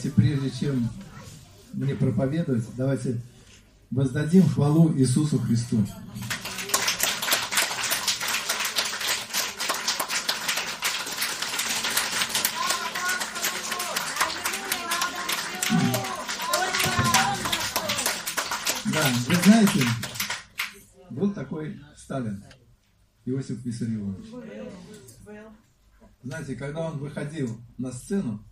давайте, прежде чем мне проповедовать, давайте воздадим хвалу Иисусу Христу. Да, вы знаете, был такой Сталин, Иосиф Виссарионович. Знаете, когда он выходил на сцену,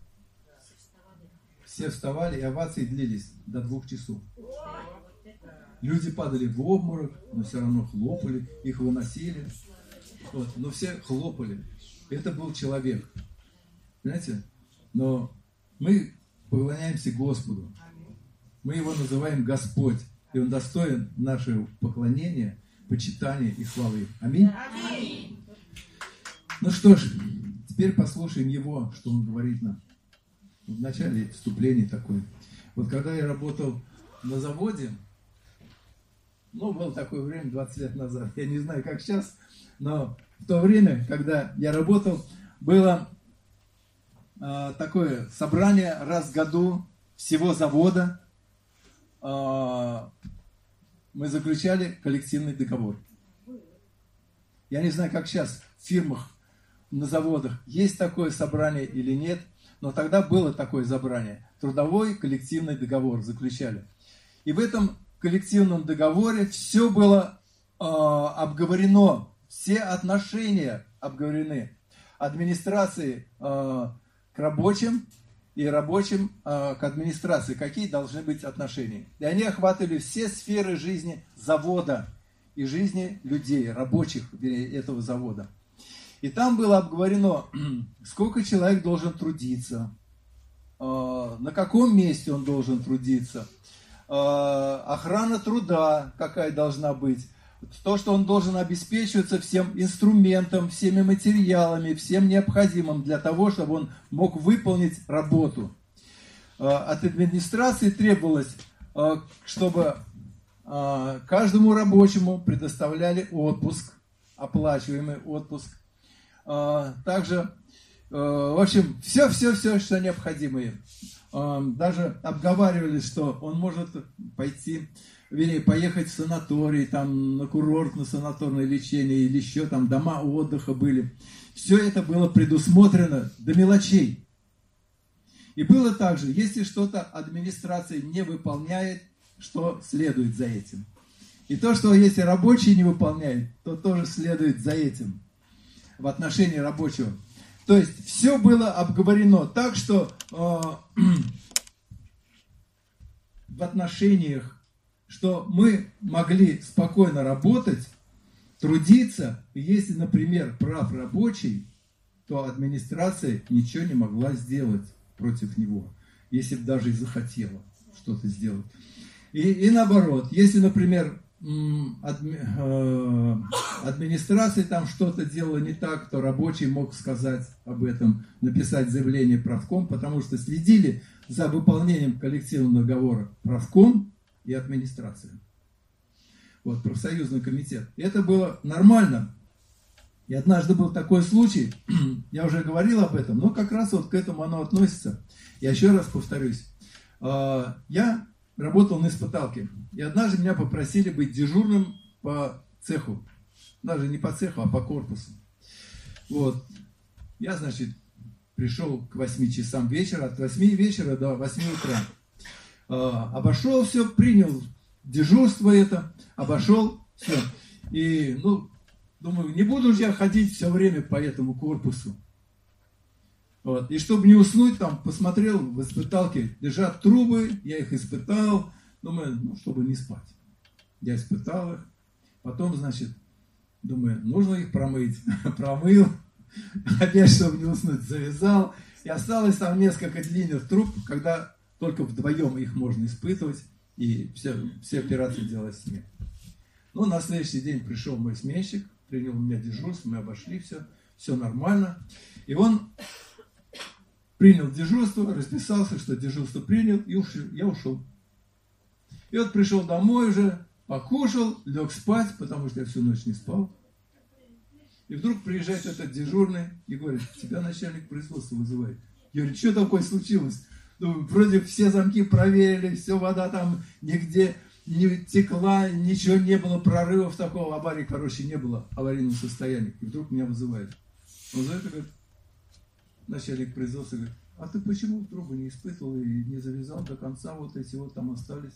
все вставали, и овации длились до 2 часов. Люди падали в обморок, но все равно хлопали, их выносили. Вот, но все хлопали. Это был человек. Понимаете? Но мы поклоняемся Господу. Мы его называем Господь. И он достоин нашего поклонения, почитания и хвалы. Аминь? Аминь. Ну что ж, теперь послушаем его, что он говорит нам. В начале вступления такое. Вот когда я работал на заводе, было такое время, 20 лет назад, я не знаю, как сейчас, но в то время, когда я работал, было такое собрание раз в году всего завода. Мы заключали коллективный договор. Я не знаю, как сейчас в фирмах, на заводах есть такое собрание или нет, но тогда было такое собрание. Трудовой коллективный договор заключали. И в этом коллективном договоре все было обговорено, все отношения обговорены. Администрации к рабочим и рабочим к администрации. Какие должны быть отношения. И они охватывали все сферы жизни завода и жизни людей, рабочих этого завода. И там было обговорено, сколько человек должен трудиться, на каком месте он должен трудиться, охрана труда какая должна быть, то, что он должен обеспечиваться всем инструментом, всеми материалами, всем необходимым для того, чтобы он мог выполнить работу. От администрации требовалось, чтобы каждому рабочему предоставляли отпуск, оплачиваемый отпуск. Также, в общем, все, что необходимо. Даже обговаривали, что он может поехать в санаторий, там, на курорт, на санаторное лечение, или еще там дома отдыха были. Все это было предусмотрено до мелочей. И было также, если что-то администрация не выполняет, что следует за этим. И то, что если рабочий не выполняет, то тоже следует за этим в отношении рабочего. То есть все было обговорено так, что в отношениях, что мы могли спокойно работать, трудиться, и если, например, прав рабочий, то администрация ничего не могла сделать против него, если бы даже и захотела что-то сделать. И наоборот, если, например, администрация там что-то делала не так, то рабочий мог сказать об этом, написать заявление правком, потому что следили за выполнением коллективного договора правком и администрация. Вот, профсоюзный комитет. И это было нормально. И однажды был такой случай, я уже говорил об этом, но как раз вот к этому оно относится. Я еще раз повторюсь. Я работал на испыталке. И однажды меня попросили быть дежурным по цеху. Даже не по цеху, а по корпусу. Вот. Я, значит, пришел к 8 часам вечера, от 8 вечера до 8 утра. Обошел все, принял дежурство это, обошел все. И, думаю, не буду же я ходить все время по этому корпусу. Вот. И чтобы не уснуть, там посмотрел в испыталке, лежат трубы, я их испытал, думаю, чтобы не спать. Я испытал их, потом, значит, думаю, нужно их промыть. Промыл, опять, чтобы не уснуть, завязал. И осталось там несколько длинных труб, когда только вдвоем их можно испытывать, и все операции делать с ними. На следующий день пришел мой сменщик, принял у меня дежурство, мы обошли все нормально. И он принял дежурство, расписался, что дежурство принял, и я ушел. И вот пришел домой уже, покушал, лег спать, потому что я всю ночь не спал. И вдруг приезжает этот дежурный и говорит, тебя начальник производства вызывает. Я говорю, что такое случилось? Ну, вроде все замки проверили, все, вода там нигде не текла, ничего не было, прорывов такого, аварии, короче, не было, аварийного состояния. И вдруг меня вызывает. Он за это говорит, начальник производства говорит, а ты почему трубы не испытывал и не завязал до конца, вот эти вот там остались?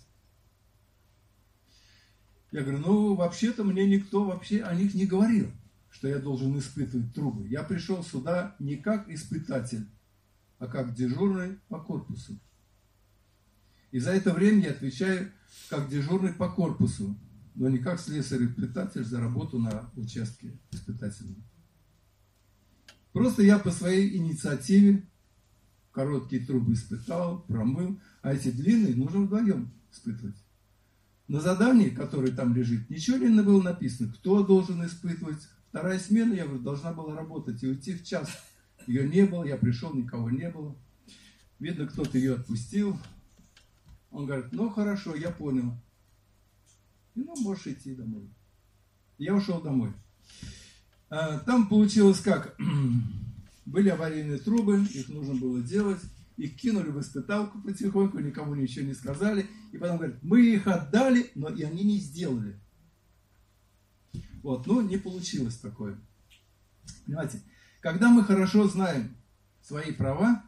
Я говорю, ну, вообще-то мне никто вообще о них не говорил, что я должен испытывать трубы. Я пришел сюда не как испытатель, а как дежурный по корпусу. И за это время я отвечаю как дежурный по корпусу, но не как слесарь-испытатель за работу на участке испытательном. Просто я по своей инициативе короткие трубы испытал, промыл, а эти длинные нужно вдвоем испытывать. На задании, которое там лежит, ничего не было написано, кто должен испытывать. Вторая смена, я говорю, должна была работать и уйти в час. Ее не было, я пришел, никого не было. Видно, кто-то ее отпустил. Он говорит, ну хорошо, я понял. И ну, можешь идти домой. Я ушел домой. Там получилось как? Были аварийные трубы, их нужно было делать. Их кинули в испыталку потихоньку, никому ничего не сказали. И потом говорят, мы их отдали, но и они не сделали. Вот, ну не получилось такое. Понимаете, когда мы хорошо знаем свои права,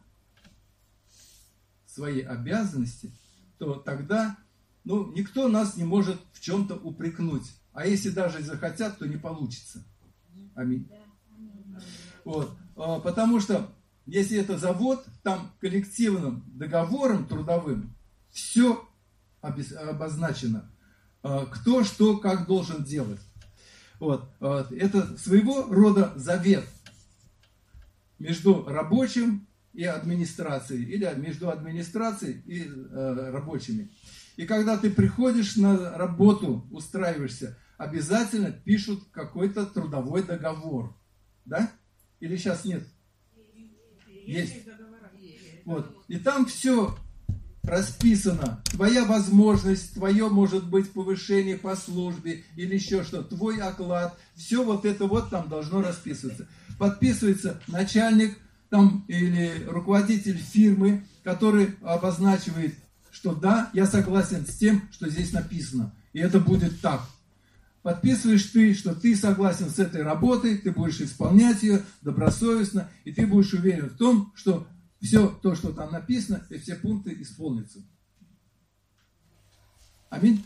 свои обязанности, то тогда, ну, никто нас не может в чем-то упрекнуть. А если даже и захотят, то не получится. Аминь. Вот, потому что если это завод, там коллективным договором трудовым все обозначено, кто что как должен делать. Вот, это своего рода завет между рабочим и администрацией, или между администрацией и рабочими. И когда ты приходишь на работу, устраиваешься, обязательно пишут какой-то трудовой договор. Да? Или сейчас нет? Есть. Вот. И там все расписано. Твоя возможность, твое, может быть, повышение по службе или еще что, твой оклад. Все вот это вот там должно расписываться. Подписывается начальник там, или руководитель фирмы, который обозначивает, что да, я согласен с тем, что здесь написано. И это будет так. Подписываешь ты, что ты согласен с этой работой, ты будешь исполнять ее добросовестно, и ты будешь уверен в том, что все то, что там написано, и все пункты исполнятся. Аминь.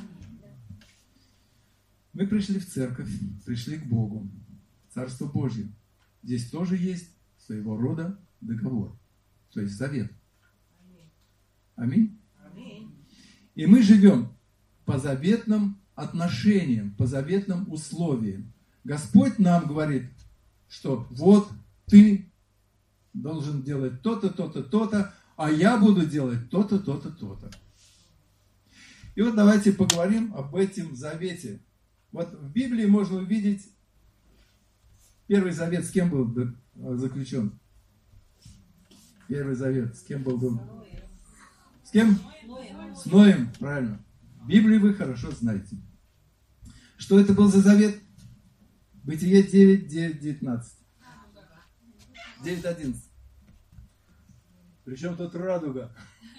Мы пришли в церковь, пришли к Богу, Царство Божье. Здесь тоже есть своего рода договор, то есть завет. Аминь. И мы живем по заветным отношениям, по заветным условиям. Господь нам говорит, что вот ты должен делать то-то, то-то, то-то, а я буду делать то-то, то-то, то-то. И вот давайте поговорим об этом завете. Вот в Библии можно увидеть, Первый завет с кем был заключен? Первый завет с кем был? С кем? С Ноем, правильно. Библию вы хорошо знаете. Что это был за завет? Бытие 9, 9, 19. 9, 11. Причем тут радуга.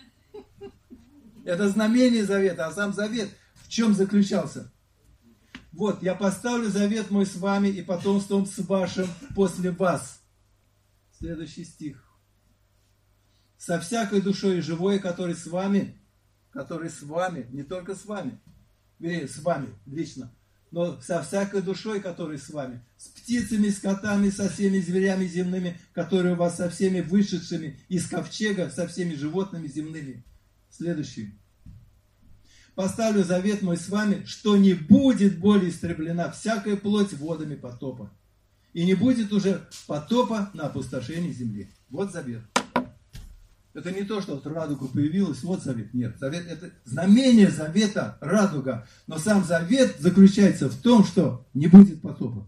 Это знамение завета, а сам завет в чем заключался? Вот, я поставлю завет мой с вами и потомством с вашим после вас. Следующий стих. Со всякой душой живой, который с вами, не только с вами, вернее, с вами лично, но со всякой душой, который с вами, с птицами, скотами, со всеми зверями земными, которые у вас, со всеми вышедшими из ковчега, со всеми животными земными. Следующий. Поставлю завет мой с вами, что не будет более истреблена всякая плоть водами потопа. И не будет уже потопа на опустошении земли. Вот завет. Это не то, что вот радуга появилась, вот завет. Нет, завет это знамение завета, радуга. Но сам завет заключается в том, что не будет потопа.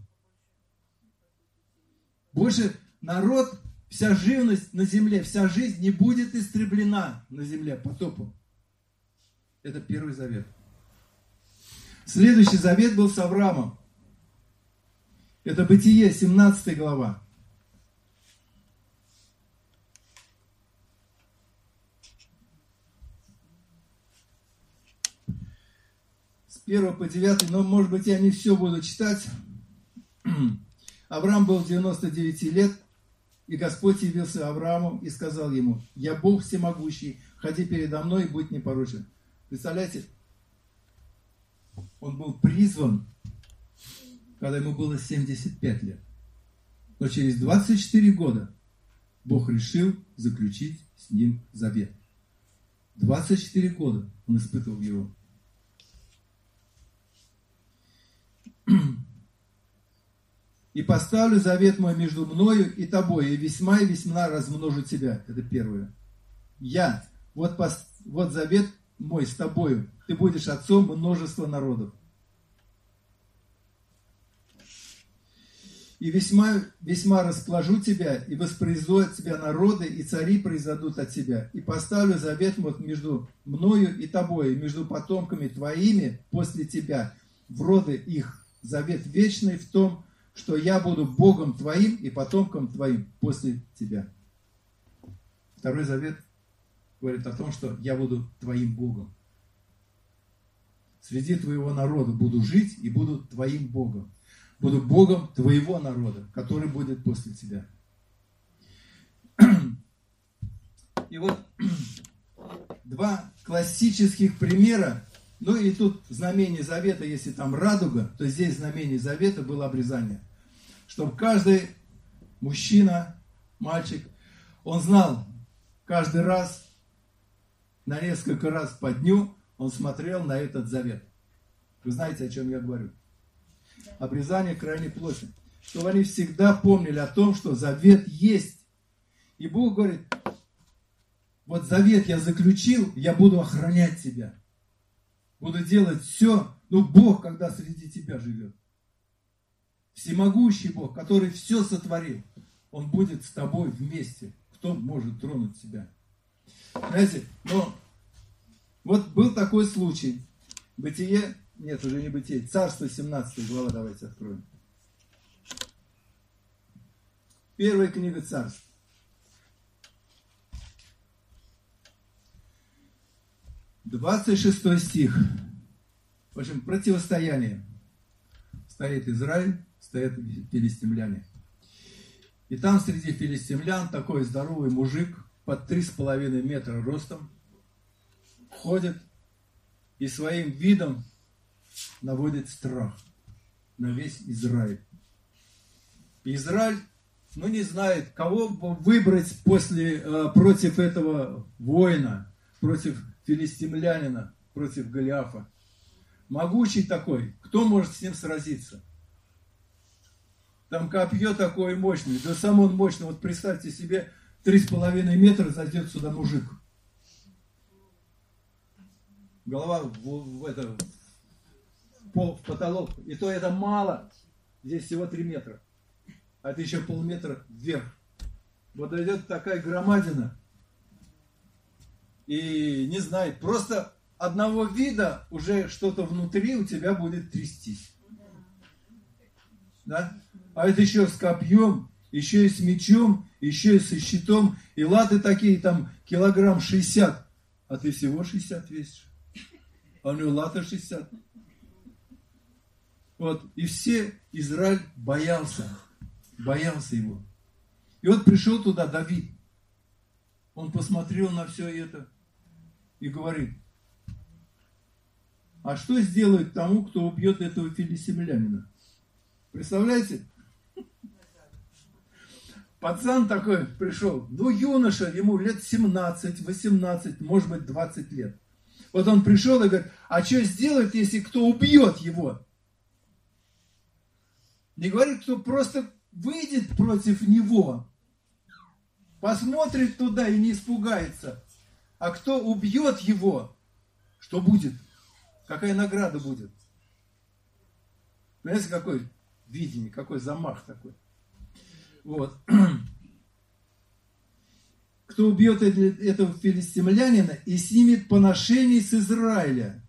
Больше народ, вся живность на земле, вся жизнь не будет истреблена на земле потопом. Это первый завет. Следующий завет был с Авраамом. Это Бытие, 17 глава. 1 по 9, но, может быть, я не все буду читать. Авраам был 99 лет, и Господь явился Аврааму и сказал ему: «Я Бог всемогущий, ходи передо мной и будь непорочен». Представляете, он был призван, когда ему было 75 лет. Но через 24 года Бог решил заключить с ним завет. 24 года он испытывал его. «И поставлю завет мой между мною и тобой, и весьма размножу тебя». Это первое. Я. Вот завет мой с тобою. Ты будешь отцом множества народов. «И весьма расположу тебя, и воспроизведу от тебя народы, и цари произойдут от тебя. И поставлю завет мой между мною и тобой, и между потомками твоими после тебя, в роды их. Завет вечный в том, что я буду Богом твоим и потомком твоим после тебя». Второй завет говорит о том, что я буду твоим Богом. Среди твоего народа буду жить и буду твоим Богом. Буду Богом твоего народа, который будет после тебя. И вот два классических примера. Ну и тут знамение завета, если там радуга, то здесь знамение завета было обрезание. Чтобы каждый мужчина, мальчик, он знал каждый раз, на несколько раз по дню, он смотрел на этот завет. Вы знаете, о чем я говорю? Обрезание крайней плоти. Чтобы они всегда помнили о том, что завет есть. И Бог говорит: вот завет я заключил, я буду охранять тебя. Буду делать все. Ну, Бог, когда среди тебя живет. Всемогущий Бог, который все сотворил. Он будет с тобой вместе. Кто может тронуть тебя? Знаете, но вот был такой случай. Бытие, нет, уже не Бытие, Царство 17 глава, давайте откроем. Первая книга Царств. Двадцать 26 стих. В общем, противостояние. Стоит Израиль, стоят филистимляне. И там среди филистимлян такой здоровый мужик под 3,5 метра ростом ходит и своим видом наводит страх на весь Израиль. И Израиль, не знает, кого выбрать против этого воина, против филистимлянина, против Голиафа. Могучий такой, кто может с ним сразиться? Там копье такое мощное, да сам он мощный. Вот представьте себе, 3,5 метра зайдет сюда мужик. Голова в потолок. И то это мало. Здесь всего 3 метра. А это еще полметра вверх. Вот идет такая громадина. И не знает, просто одного вида уже что-то внутри у тебя будет трястись. Да? А это еще с копьем, еще и с мечом, еще и со щитом. И латы такие, там, килограмм 60. А ты всего 60 весишь. А у него латы 60. Вот. И все, Израиль боялся его. И вот пришел туда Давид. Он посмотрел на все это и говорит: а что сделает тому, кто убьет этого филистимлянина? Представляете? Пацан такой пришел, юноша, ему лет 17, 18, может быть 20 лет. Вот он пришел и говорит: а что сделает, если кто убьет его? Не говорит, кто просто выйдет против него, посмотрит туда и не испугается. А кто убьет его, что будет? Какая награда будет? Понимаете, какое видение, какой замах такой. Вот. Кто убьет этого филистимлянина и снимет поношение с Израиля.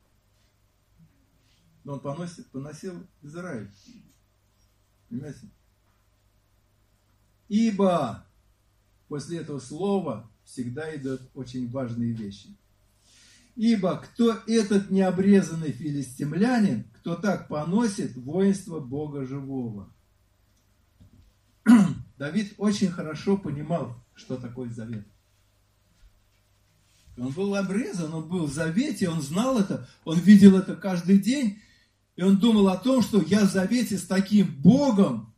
Но он поносил Израиль. Понимаете? Ибо после этого слова всегда идут очень важные вещи. Ибо кто этот необрезанный филистимлянин, кто так поносит воинство Бога живого? Давид очень хорошо понимал, что такое завет. Он был обрезан, он был в завете, он знал это, он видел это каждый день, и он думал о том, что я в завете с таким Богом.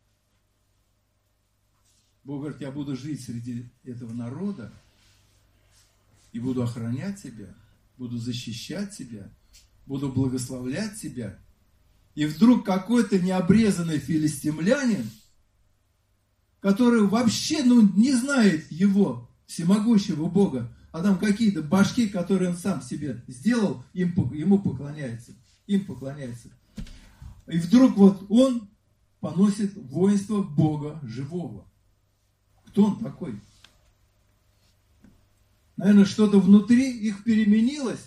Бог говорит, я буду жить среди этого народа и буду охранять тебя, буду защищать тебя, буду благословлять тебя. И вдруг какой-то необрезанный филистимлянин, который вообще не знает его, всемогущего Бога, а там какие-то башки, которые он сам себе сделал, ему поклоняется, им поклоняется. И вдруг вот он поносит воинство Бога живого. Кто он такой? Наверное, что-то внутри их переменилось.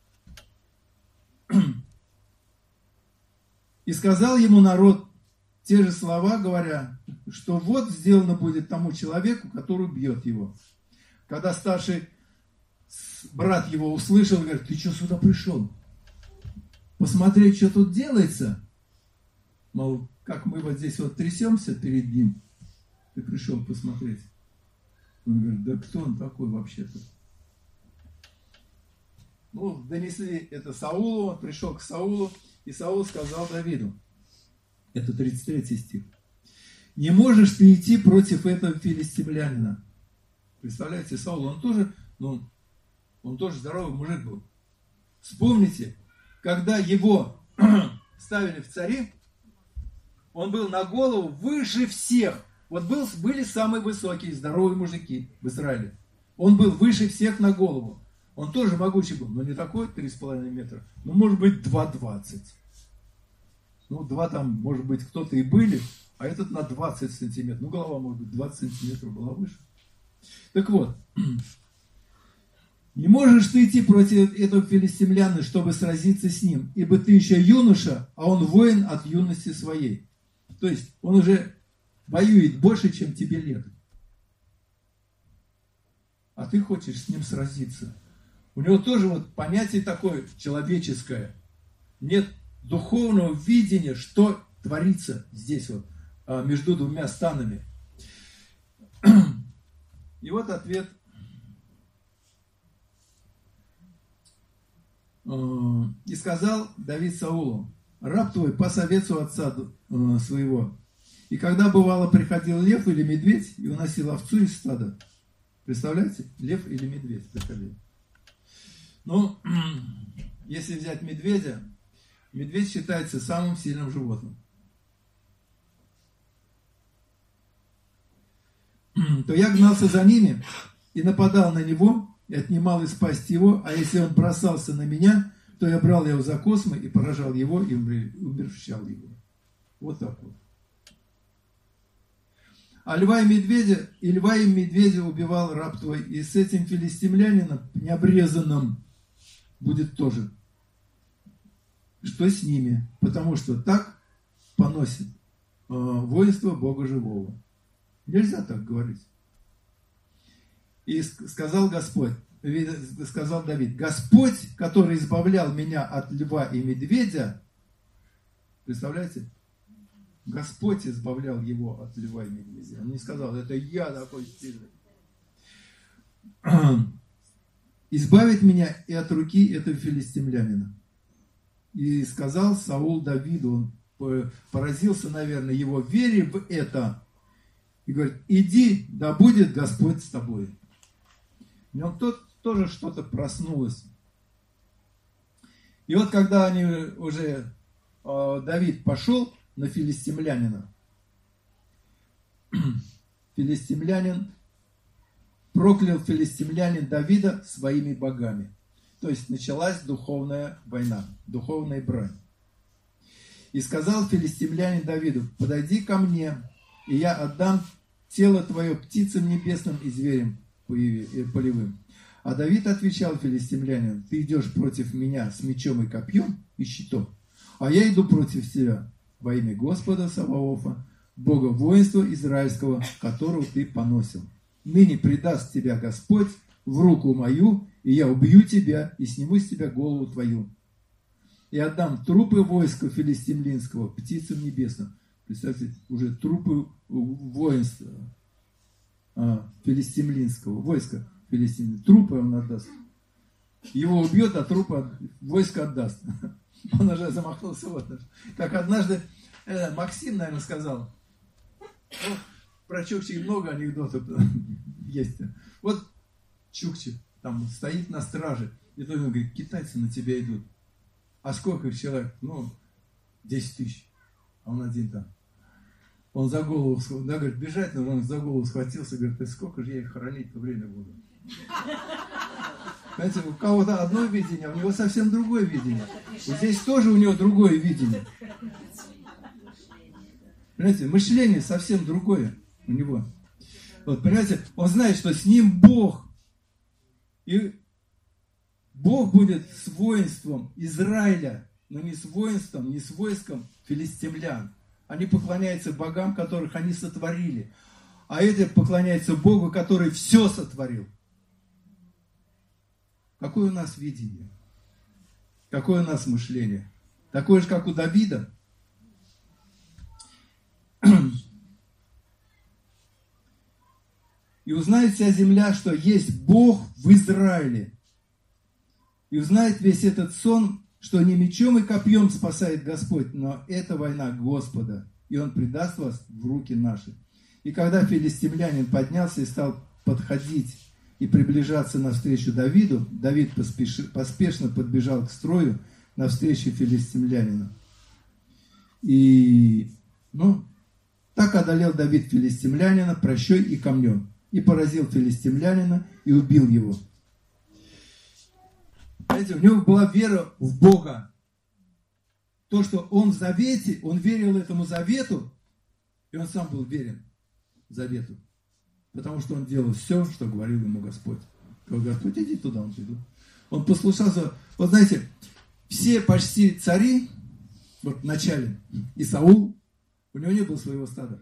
И сказал ему народ те же слова, говоря, что вот сделано будет тому человеку, который бьет его. Когда старший брат его услышал, говорит, ты что сюда пришел? Посмотреть, что тут делается? Мол, как мы вот здесь вот трясемся перед ним, ты пришел посмотреть. Он говорит, да кто он такой вообще-то? Ну, донесли это Саулу, он пришел к Саулу, и Саул сказал Давиду, это 33 стих, не можешь ты идти против этого филистимлянина. Представляете, Саул, он тоже здоровый мужик был. Вспомните, когда его ставили в цари, он был на голову выше всех. Вот были самые высокие, здоровые мужики в Израиле. Он был выше всех на голову. Он тоже могучий был, но не такой 3,5 метра, но может быть 2,20. Ну, 2 там, может быть, кто-то и были, а этот на 20 сантиметров. Ну, голова, может быть, 20 сантиметров была выше. Так вот, не можешь ты идти против этого филистимляна, чтобы сразиться с ним, ибо ты еще юноша, а он воин от юности своей. То есть, он уже воюет больше, чем тебе лет. А ты хочешь с ним сразиться. У него тоже вот понятие такое человеческое. Нет духовного видения, что творится здесь вот, между двумя станами. И вот ответ. И сказал Давид Саулу, раб твой по совету отца своего. И когда бывало приходил лев или медведь и уносил овцу из стада. Представляете? Лев или медведь приходил. Ну, если взять медведя, медведь считается самым сильным животным. То я гнался за ними и нападал на него, и отнимал из пасти его, а если он бросался на меня, то я брал его за космы и поражал его и умерщвлял его. Вот так вот. А льва и медведя убивал раб твой, и с этим филистимлянином необрезанным будет тоже. Что с ними? Потому что так поносит воинство Бога живого. Нельзя так говорить. И сказал Давид, Господь, который избавлял меня от льва и медведя, представляете? Господь избавлял его от льва и медведя. Он не сказал, это я такой сильный. Избавит меня и от руки этого филистимлянина. И сказал Саул Давиду, он поразился, наверное, его вере в это. И говорит, иди, да будет Господь с тобой. В нем тоже что-то проснулось. И вот когда они уже, Давид пошел на филистимлянина, филистимлянин проклял филистимлянин Давида своими богами. То есть началась духовная война, духовная брань. И сказал филистимлянин Давиду, подойди ко мне, и я отдам тело твое птицам небесным и зверям полевым. А Давид отвечал филистимлянину, ты идешь против меня с мечом и копьем и щитом, а я иду против тебя во имя Господа Саваофа, Бога воинства израильского, которого ты поносил. Ныне предаст тебя Господь в руку мою, и я убью тебя и сниму с тебя голову твою. И отдам трупы войска филистимлинского птицам небесным. Представьте, уже трупы воинства филистимлинского, войска филистимлинского. Трупы он отдаст. Его убьет, а трупы войско отдаст. Он уже замахнулся. Вот. Как однажды Максим, наверное, сказал, про Чукчи много анекдотов есть. Вот Чукчи там стоит на страже, и тут он говорит, китайцы на тебя идут. А сколько их человек? 10 тысяч. А он один там. Он за голову, да, говорит, бежать, но он за голову схватился, говорит, и сколько же я их хоронить-то время буду? Знаете, у кого-то одно видение, а у него совсем другое видение. И здесь тоже у него другое видение. Понимаете, мышление совсем другое у него. Вот, понимаете, он знает, что с ним Бог. И Бог будет с воинством Израиля, но не с воинством, не с войском филистимлян. Они поклоняются богам, которых они сотворили. А это поклоняется Богу, который все сотворил. Какое у нас видение? Какое у нас мышление? Такое же, как у Давида. И узнает вся земля, что есть Бог в Израиле. И узнает весь этот сон, что не мечом и копьем спасает Господь, но это война Господа, и Он предаст вас в руки наши. И когда филистимлянин поднялся и стал подходить и приближаться навстречу Давиду, Давид поспешно подбежал к строю навстречу филистимлянину. И, так одолел Давид филистимлянина прощой и камнем, и поразил филистимлянина, и убил его. Знаете, у него была вера в Бога. То, что он в завете, он верил этому завету, и он сам был верен завету. Потому что он делал все, что говорил ему Господь. Говорил, Господь, иди туда, он иду. Он послушался. Вот знаете, все почти цари, вот в начале, и Саул, у него не было своего стада.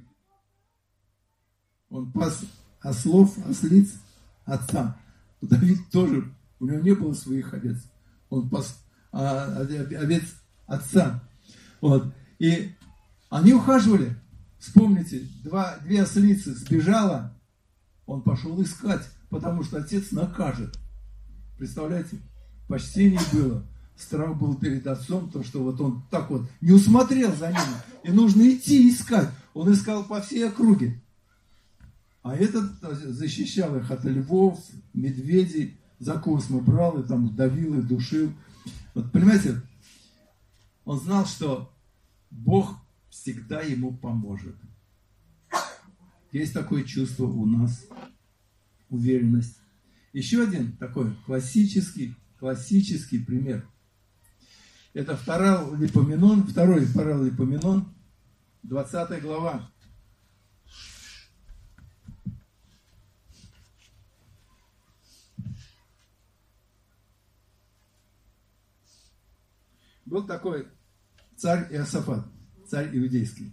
Он пас ослов, ослиц, отца. Давид тоже, у него не было своих овец. Он пас овец отца. Вот. И они ухаживали. Вспомните, две ослицы сбежала, он пошел искать, потому что отец накажет. Представляете? Почтение было. Страх был перед отцом, то, что вот он так вот не усмотрел за ними. И нужно идти искать. Он искал по всей округе. А этот защищал их от львов, медведей, за космы брал и там давил и душил. Вот понимаете, он знал, что Бог всегда ему поможет. Есть такое чувство у нас, уверенность. Еще один такой классический пример. Это второй Паралипоменон, 20 глава. Был такой царь Иосафат, царь иудейский.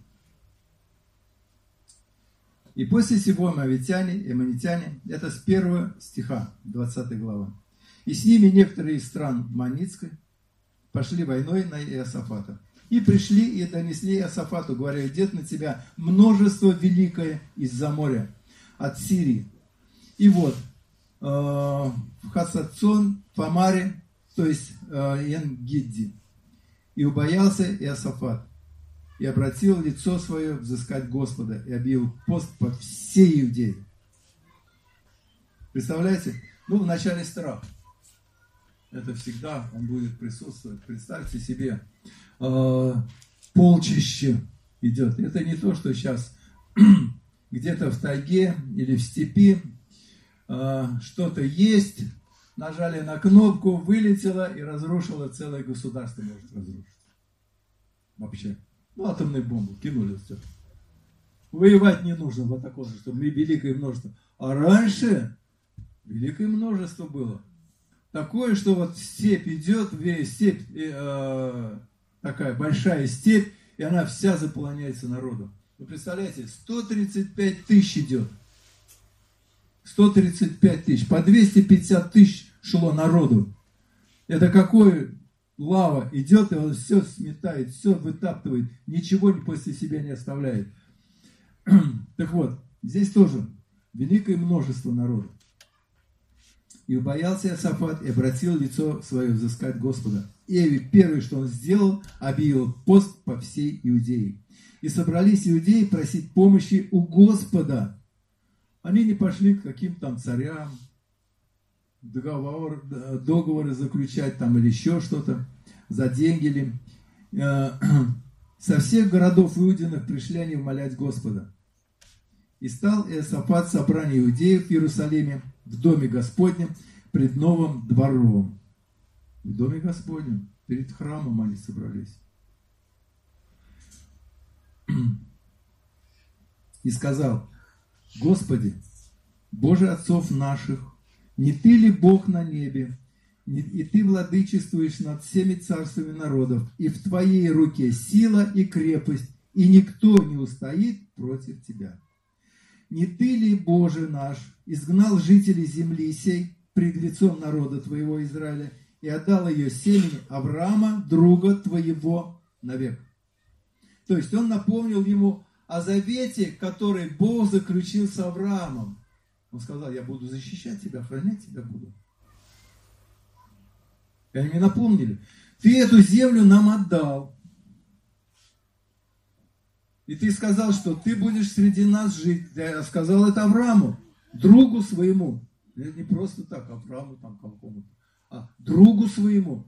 И после сего моавитяне и аммонитяне, это с 1 стиха, 20 глава. И с ними некоторые из стран Маницкой пошли войной на Иосафата. И пришли и донесли Иосафату, говоря, идет на тебя множество великое из-за моря, от Сирии. И вот, в Хасацон, Фамаре, то есть Ен-Гидди. И убоялся Иосафат, и обратил лицо свое взыскать Господа, и объявил пост по всей Иудее. Представляете? Вначале страх. Это всегда он будет присутствовать. Представьте себе, полчище идет. Это не то, что сейчас где-то в тайге или в степи что-то есть, нажали на кнопку, вылетело и разрушило целое государство, может разрушить. Вообще. Атомную бомбу кинули, все. Воевать не нужно вот такое, чтобы великое множество. А раньше великое множество было. Такое, что вот степь идет, степь, такая большая степь, и она вся заполняется народом. Вы представляете, 135 тысяч идет. 135 тысяч. По 250 тысяч шло народу. Это какой лава идет, и он все сметает, все вытаптывает, ничего после себя не оставляет. Так вот, здесь тоже великое множество народа. И убоялся Иосафат и обратил лицо свое взыскать Господа. И первое, что он сделал, объявил пост по всей Иудее. И собрались иудеи просить помощи у Господа. Они не пошли к каким-то там царям, договоры заключать там или еще что-то, за деньги ли. Со всех городов Иудиных пришли они умолять Господа. И стал Иосафат собрание иудеев в Иерусалиме, в доме Господнем, пред новым двором. В доме Господнем, перед храмом они собрались. И сказал: Господи, Боже отцов наших, не Ты ли Бог на небе, и Ты владычествуешь над всеми царствами народов, и в Твоей руке сила и крепость, и никто не устоит против Тебя. Не Ты ли, Боже наш, изгнал жителей земли сей пред лицом народа Твоего Израиля и отдал ее семени Авраама, друга Твоего, навек? То есть он напомнил ему о завете, который Бог заключил с Авраамом. Он сказал: я буду защищать тебя, охранять тебя буду. И они мне напомнили: ты эту землю нам отдал. И ты сказал, что ты будешь среди нас жить. Я сказал это Аврааму, другу своему. Это не просто так, Аврааму там какому-то, а другу своему.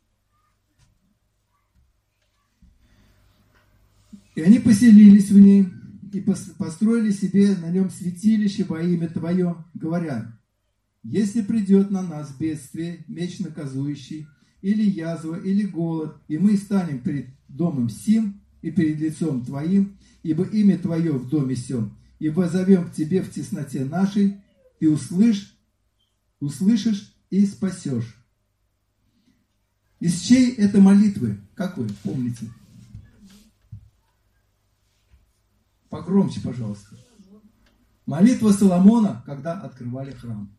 И они поселились в ней и построили себе на нем святилище во имя Твое, говоря: если придет на нас бедствие, меч наказующий, или язва, или голод, и мы станем перед домом сим и перед лицом Твоим, ибо имя Твое в доме сем, и возовем к Тебе в тесноте нашей, Ты услышишь и спасешь. Из чьей это молитвы? Как вы помните? Погромче, пожалуйста. Молитва Соломона, когда открывали храм.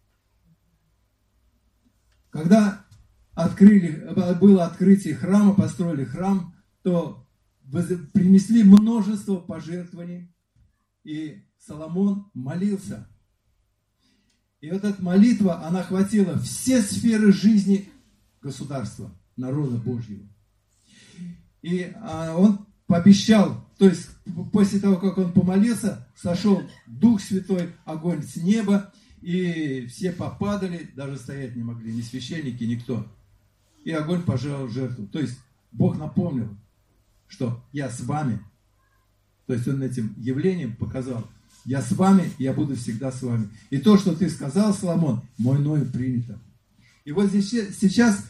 Когда было открытие храма, построили храм, то принесли множество пожертвований, и Соломон молился. И вот эта молитва, она охватила все сферы жизни государства, народа Божьего. И он пообещал, то есть после того, как он помолился, сошел Дух Святой, огонь с неба, и все попадали, даже стоять не могли, ни священники, никто. И огонь пожрал жертву. То есть Бог напомнил, что я с вами. То есть он этим явлением показал: я с вами, я буду всегда с вами. И то, что ты сказал, Соломон, мною принято. И вот здесь сейчас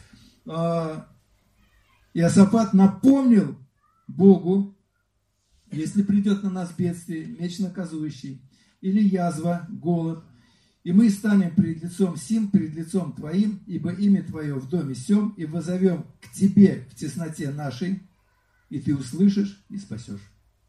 Иосафат напомнил Богу: если придет на нас бедствие, меч наказующий, или язва, голод, и мы станем перед лицом сим, перед лицом Твоим, ибо имя Твое в доме сем, и возовем к Тебе в тесноте нашей, и Ты услышишь и спасешь.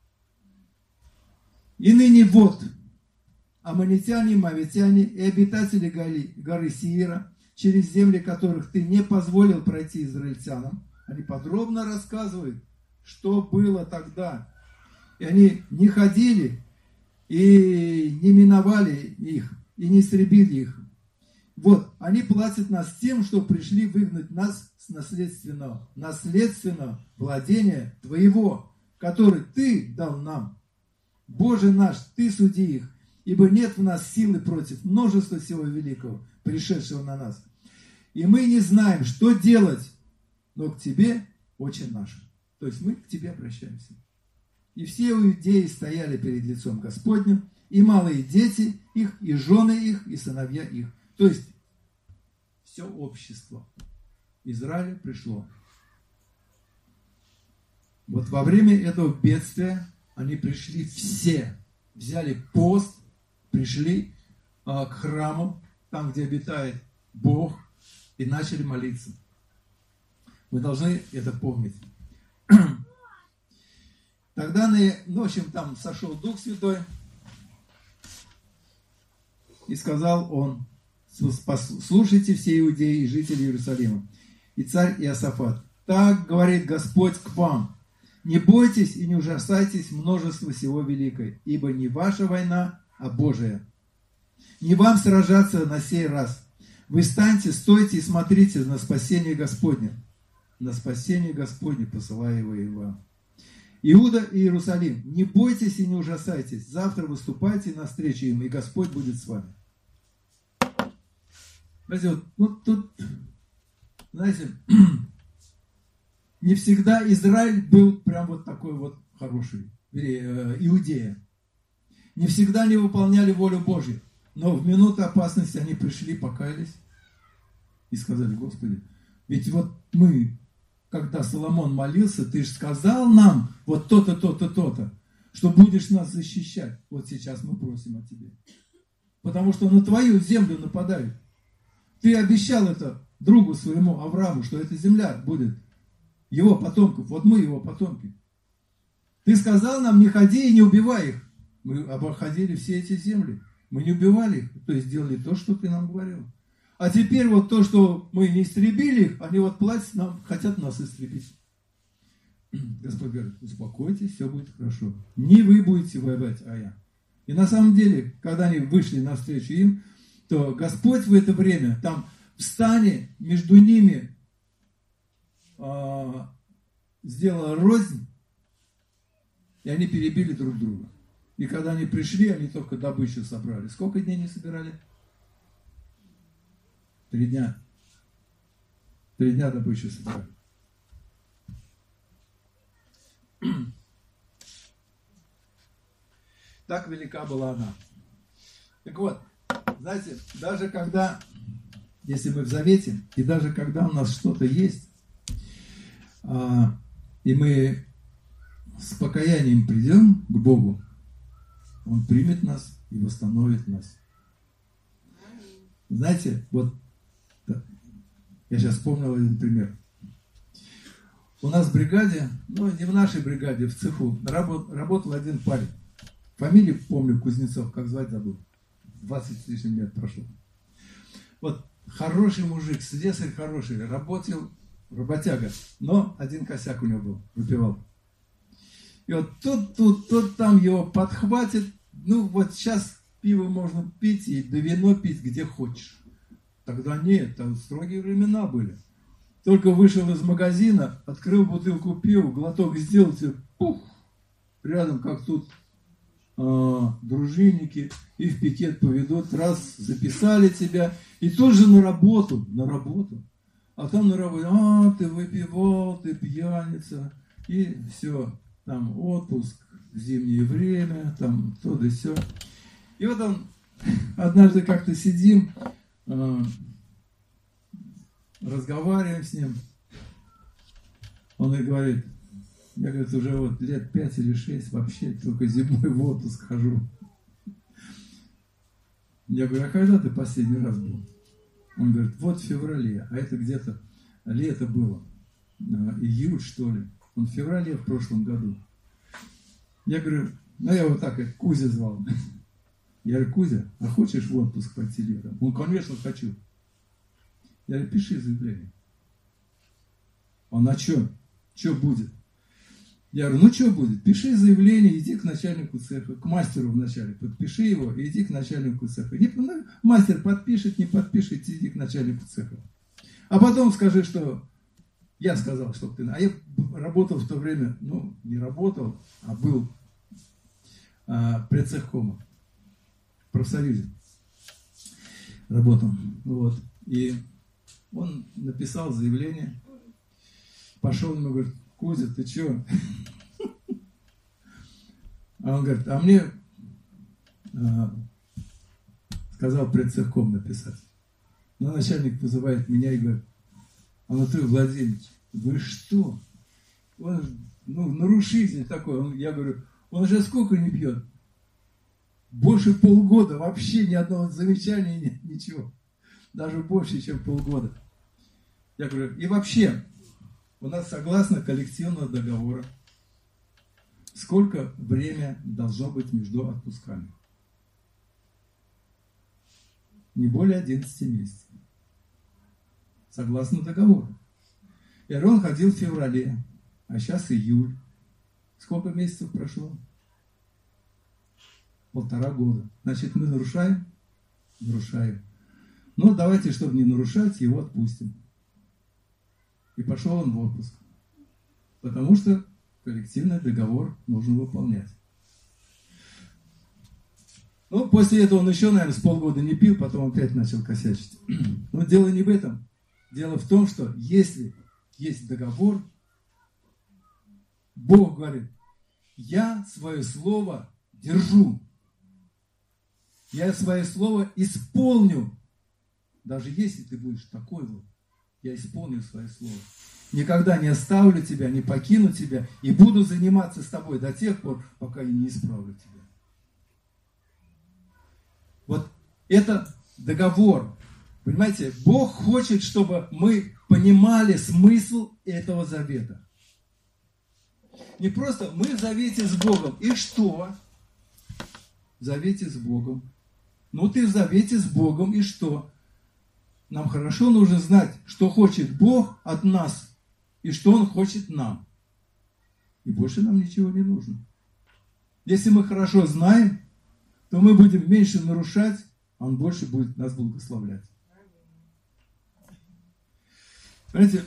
И ныне вот, аммонитяне, моавитяне и обитатели горы Сиира, через земли которых Ты не позволил пройти израильтянам, они подробно рассказывают, что было тогда. И они не ходили и не миновали их, и не истребили их. Вот, они платят нас тем, что пришли выгнать нас с наследственного владения Твоего, который Ты дал нам. Боже наш, Ты суди их, ибо нет в нас силы против множества всего великого, пришедшего на нас. И мы не знаем, что делать, но к Тебе, Отче наш. То есть мы к Тебе обращаемся. И все иудеи стояли перед лицом Господним, и малые дети их, и жены их, и сыновья их. То есть все общество Израиля пришло. Вот во время этого бедствия они пришли все, взяли пост, пришли к храму, там, где обитает Бог, и начали молиться. Мы должны это помнить. Тогда, в общем, там сошел Дух Святой, и сказал он Слушайте все иудеи и жители Иерусалима, и царь Иосафат. Так говорит Господь к вам. Не бойтесь и не ужасайтесь множества сего великой, ибо не ваша война, а Божия. Не вам сражаться на сей раз. Вы встаньте, стойте и смотрите на спасение Господне. На спасение Господне посылаю его и вам. Иуда и Иерусалим, не бойтесь и не ужасайтесь. Завтра выступайте навстречу им, и Господь будет с вами. Знаете, вот тут, знаете, не всегда Израиль был прям вот такой вот хороший, Иудея. Не всегда они выполняли волю Божью. Но в минуту опасности они пришли, покаялись и сказали: Господи, ведь вот мы, когда Соломон молился, ты же сказал нам вот то-то, то-то, то-то, что будешь нас защищать. Вот сейчас мы просим о тебе. Потому что на твою землю нападают. Ты обещал это другу своему Аврааму, что эта земля будет его потомков. Вот мы его потомки. Ты сказал нам: не ходи и не убивай их. Мы обходили все эти земли. Мы не убивали их, то есть делали то, что ты нам говорил. А теперь вот то, что мы не истребили их, они вот платят нам, хотят нас истребить. Господь говорит: успокойтесь, все будет хорошо. Не вы будете воевать, а я. И на самом деле, когда они вышли навстречу им, то Господь в это время там в стане между ними сделал рознь, и они перебили друг друга. И когда они пришли, они только добычу собрали. Сколько дней они собирали? 3 дня. 3 дня добычу собрали. Так велика была она. Так вот, знаете, даже когда, если мы в завете, и даже когда у нас что-то есть, и мы с покаянием придем к Богу, Он примет нас и восстановит нас. Знаете, вот я сейчас вспомнил один пример. У нас в бригаде, ну не в нашей бригаде, в цеху, работал один парень. Фамилию помню, Кузнецов, как звать забыл. 20 с лишним лет прошло. Вот хороший мужик, слесарь хороший, работал, работяга, но один косяк у него был, выпивал. И вот тут там его подхватит. Ну вот сейчас пиво можно пить и да вино пить где хочешь. Тогда нет, там строгие времена были. Только вышел из магазина, открыл бутылку пива, глоток сделал, и пух, рядом как тут дружинники, и в пикет поведут, раз, записали тебя, и тоже на работу. А там на работу: ты выпивал, ты пьяница, и все, там отпуск в зимнее время, там то да сё. И вот он, однажды как-то сидим, разговариваем с ним, он и говорит: я, говорит, уже вот лет 5 или 6 вообще только зимой в отпуск хожу. Я говорю: а когда ты последний раз был? Он говорит: вот в феврале, а это где-то лето было, июль что ли. Он в феврале в прошлом году. Я говорю, ну я вот так, Кузя звал. Я говорю: Кузя, а хочешь в отпуск пойти летом? Он: конечно, хочу. Я говорю: пиши заявление. Он: а что? Что будет? Я говорю: ну что будет? Пиши заявление, иди к начальнику цеха, к мастеру вначале, подпиши его и иди к начальнику цеха. Мастер подпишет, не подпишет, иди к начальнику цеха. А потом скажи, что я сказал, что ты... А я работал в то время, ну, не работал, а был предцехкомом в профсоюзе. Работал. Вот. И он написал заявление, пошел ему, говорит: Кузя, ты че? А он говорит: а мне сказал предцехком написать. Но начальник вызывает меня и говорит: Анатолий Владимирович, вы что? Он, нарушитель такой. Я говорю: он уже сколько не пьет? Больше полгода, вообще ни одного замечания нет, ничего. Даже больше, чем полгода. Я говорю: и вообще, у нас согласно коллективного договора, сколько время должно быть между отпусками? не более 11 месяцев. Согласно договору. Иерон ходил в феврале, а сейчас июль. Сколько месяцев прошло? 1,5 года. Значит, мы нарушаем? Нарушаем. Но давайте, чтобы не нарушать, его отпустим. И пошел он в отпуск. Потому что коллективный договор нужно выполнять. Ну, после этого он еще, наверное, с полгода не пил, потом опять начал косячить. Но дело не в этом. Дело в том, что если есть договор, Бог говорит, я свое слово держу. Я свое слово исполню. Даже если ты будешь такой вот, я исполню свое слово. Никогда не оставлю тебя, не покину тебя и буду заниматься с тобой до тех пор, пока я не исправлю тебя. Вот это договор. Понимаете, Бог хочет, чтобы мы понимали смысл этого завета. Не просто мы в завете с Богом. И что? В завете с Богом. Ну ты в завете с Богом, и что? Нам хорошо нужно знать, что хочет Бог от нас, и что Он хочет нам. И больше нам ничего не нужно. Если мы хорошо знаем, то мы будем меньше нарушать, а Он больше будет нас благословлять. Понимаете,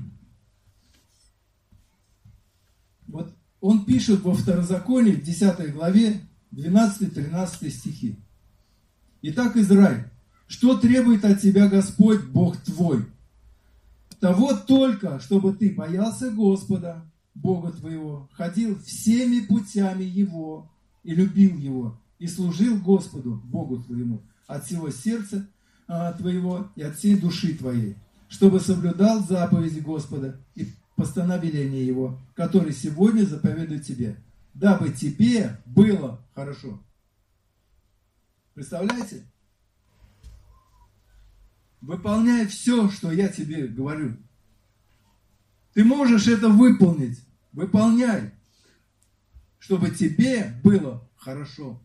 вот он пишет во Второзаконии, в 10 главе, 12-13 стихи. Итак, Израиль, что требует от тебя Господь, Бог твой? Того только, чтобы ты боялся Господа, Бога твоего, ходил всеми путями Его и любил Его, и служил Господу, Богу твоему, от всего сердца твоего и от всей души твоей, чтобы соблюдал заповеди Господа и постановления Его, которые сегодня заповедуют тебе, дабы тебе было хорошо. Представляете? Выполняй все, что я тебе говорю. Ты можешь это выполнить. Выполняй, чтобы тебе было хорошо.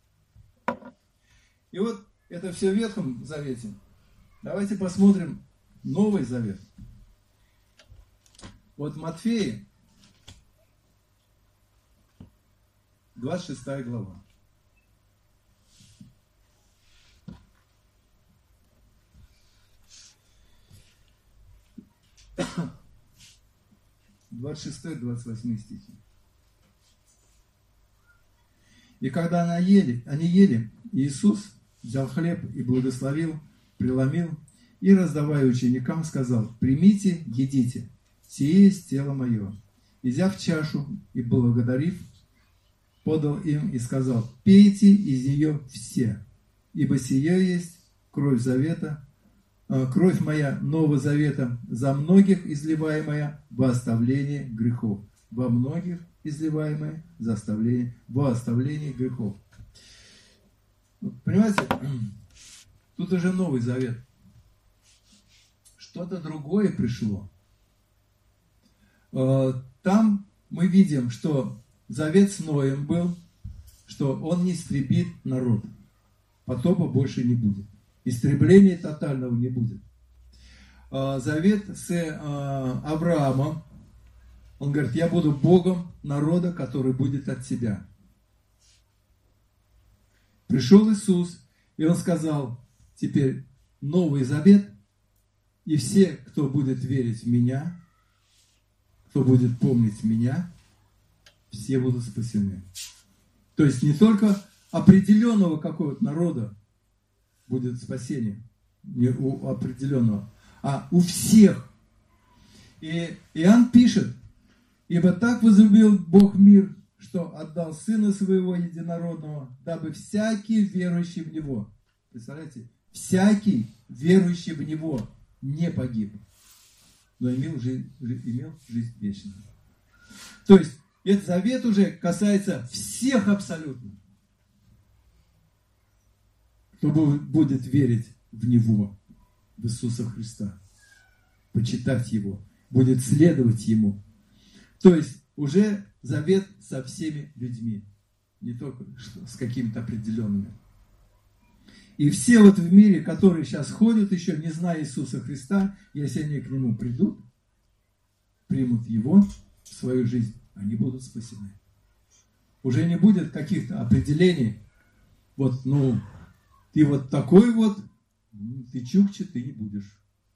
И вот это все в Ветхом Завете. Давайте посмотрим Новый Завет. Вот Матфея, 26 глава. (26, 28 стихи). И когда они ели, Иисус взял хлеб и благословил, преломил, и, раздавая ученикам, сказал: примите, едите, сие есть тело мое. И, взяв чашу и благодарив, подал им и сказал: пейте из нее все, ибо сие есть кровь завета, кровь моя Нового Завета, за многих изливаемая во оставление грехов. Во многих изливаемая во оставление грехов. Понимаете, тут уже Новый Завет. Что-то другое пришло. Там мы видим, что завет с Ноем был, что он не истребит народ. Потопа больше не будет. Истребления тотального не будет. Завет с Авраамом, он говорит: я буду Богом народа, который будет от тебя. Пришел Иисус, и он сказал: теперь Новый Завет, и все, кто будет верить в меня, кто будет помнить меня, все будут спасены. То есть не только определенного какого-то народа будет спасение, не у определенного, а у всех. И Иоанн пишет: ибо так возлюбил Бог мир, что отдал Сына Своего Единородного, дабы всякий верующий в Него, представляете, всякий верующий в Него не погиб, но имел жизнь вечную. То есть этот завет уже касается всех абсолютно, кто будет верить в Него, в Иисуса Христа, почитать Его, будет следовать Ему. То есть уже завет со всеми людьми, не только с какими-то определенными. И все вот в мире, которые сейчас ходят еще, не зная Иисуса Христа, если они к Нему придут, примут Его в свою жизнь, они будут спасены. Уже не будет каких-то определений. Вот, ну, ты вот такой вот, ты чукче, ты не будешь.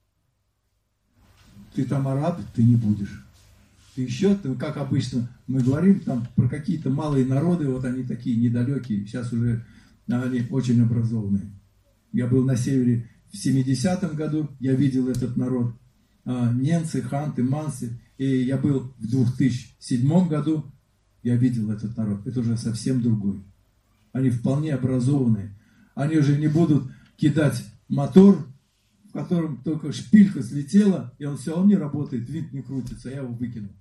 Ты там араб, ты не будешь. Ты еще, ты, как обычно мы говорим, там про какие-то малые народы, вот они такие недалекие, сейчас уже они очень образованные. Я был на севере в 70-м году, я видел этот народ. Ненцы, ханты, мансы. И я был в 2007 году, я видел этот народ. Это уже совсем другой. Они вполне образованные. Они уже не будут кидать мотор, в котором только шпилька слетела, и он все равно не работает, винт не крутится, я его выкинул.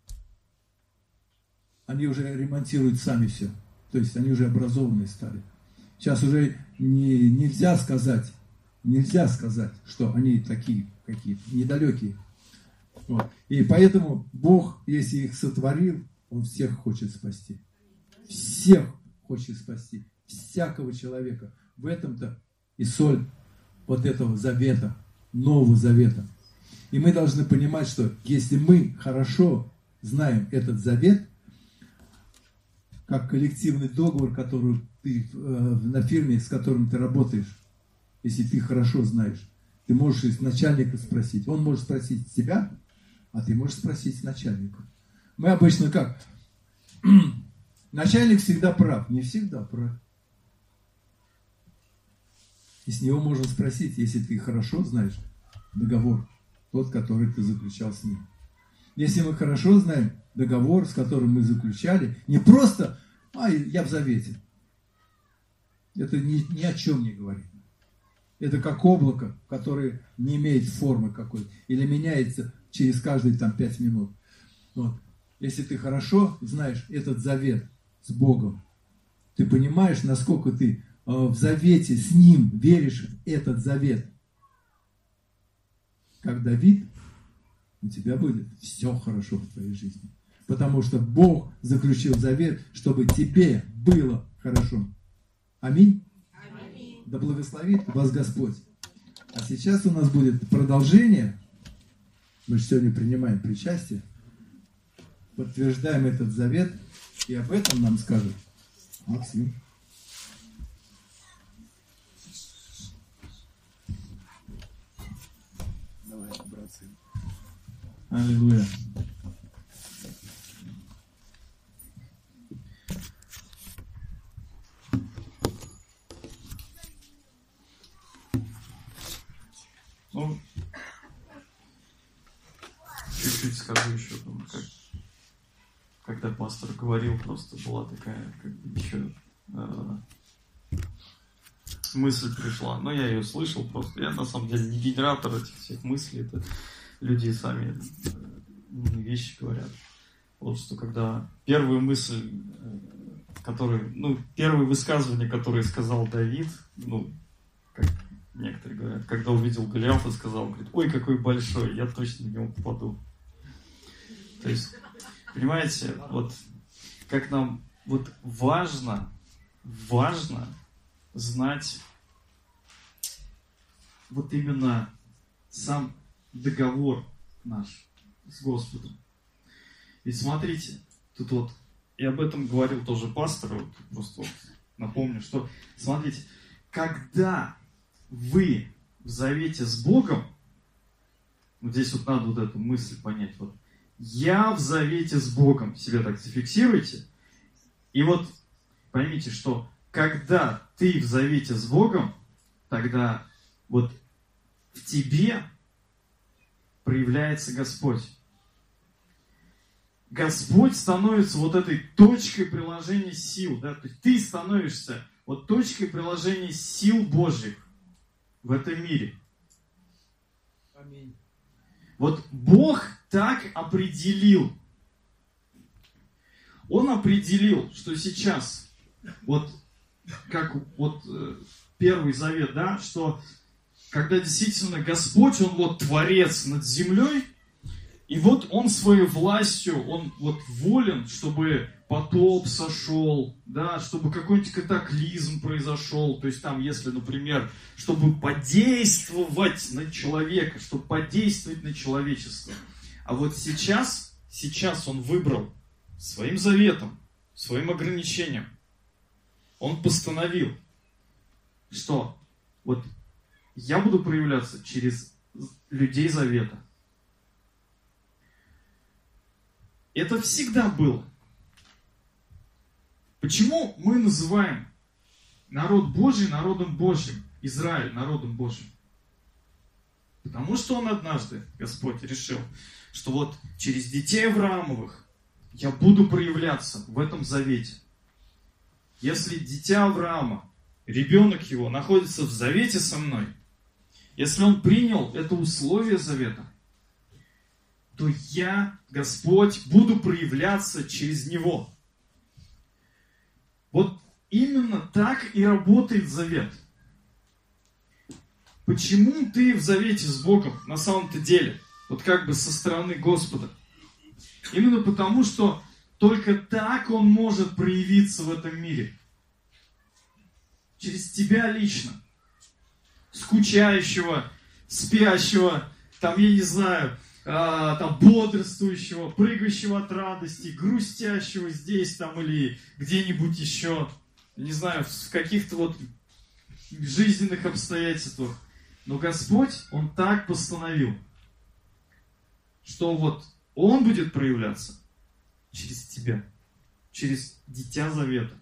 Они уже ремонтируют сами все. То есть они уже образованные стали. Сейчас уже нельзя сказать, что они такие какие-то недалекие. Вот. И поэтому Бог, если их сотворил, Он всех хочет спасти. Всех хочет спасти. Всякого человека. В этом-то и соль вот этого завета, Нового Завета. И мы должны понимать, что если мы хорошо знаем этот завет, как коллективный договор, который ты на фирме, с которым ты работаешь, если ты хорошо знаешь, ты можешь из начальника спросить. Он может спросить тебя, а ты можешь спросить начальника. Мы обычно как? Начальник всегда прав. Не всегда прав. И с него можно спросить, если ты хорошо знаешь договор, тот, который ты заключал с ним. Если мы хорошо знаем договор, с которым мы заключали, не просто, я в завете. Это ни о чем не говорит. Это как облако, которое не имеет формы какой-то, или меняется через каждые 5 минут. Вот. Если ты хорошо знаешь этот завет с Богом, ты понимаешь, насколько ты в завете с Ним веришь в этот завет. Как Давид, у тебя будет все хорошо в твоей жизни. Потому что Бог заключил завет, чтобы тебе было хорошо. Аминь. Аминь. Да благословит вас Господь. А сейчас у нас будет продолжение. Мы же сегодня принимаем причастие. Подтверждаем этот завет. И об этом нам скажет Максим. Давай, братцы. Аллилуйя. Ну, чуть-чуть скажу еще, когда пастор говорил, просто была такая, еще мысль пришла. Но я ее слышал просто. Я на самом деле не генератор этих всех мыслей. Это люди сами вещи говорят. Вот что когда первую мысль, первое высказывание, которое сказал Давид, как некоторые говорят, когда увидел Голиафа, сказал, говорит, ой, какой большой, я точно в него попаду. То есть, понимаете, вот как нам важно знать вот именно сам договор наш с Господом. Ведь смотрите, тут и об этом говорил тоже пастор, просто напомню, что, смотрите, когда вы в завете с Богом, здесь надо эту мысль понять, я в завете с Богом, себе так зафиксируйте, и поймите, что когда ты в завете с Богом, тогда в тебе проявляется Господь. Господь становится этой точкой приложения сил, да? То есть ты становишься точкой приложения сил Божьих в этом мире. Аминь. Бог так определил. Он определил, что сейчас, как Первый Завет, да, что когда действительно Господь, Он Творец над землей, и Он своей властью, Он волен, чтобы потоп сошел, да, чтобы какой-нибудь катаклизм произошел, то есть там, если, например, чтобы подействовать на человека, чтобы подействовать на человечество. А вот сейчас он выбрал своим заветом, своим ограничением. Он постановил, что вот я буду проявляться через людей завета. Это всегда было. Почему мы называем народ Божий народом Божьим, Израиль народом Божьим? Потому что он однажды, Господь, решил, что вот через детей Авраамовых я буду проявляться в этом завете. Если дитя Авраама, ребенок его, находится в завете со мной, если он принял это условие завета, то я, Господь, буду проявляться через него. Вот именно так и работает завет. Почему ты в завете с Богом на самом-то деле? Вот как бы со стороны Господа. Именно потому, что только так Он может проявиться в этом мире. Через тебя лично. Скучающего, спящего, там, я не знаю, там, бодрствующего, прыгающего от радости, грустящего здесь там или где-нибудь еще, не знаю, в каких-то вот жизненных обстоятельствах. Но Господь, Он так постановил, что вот Он будет проявляться через тебя, через Дитя Завета.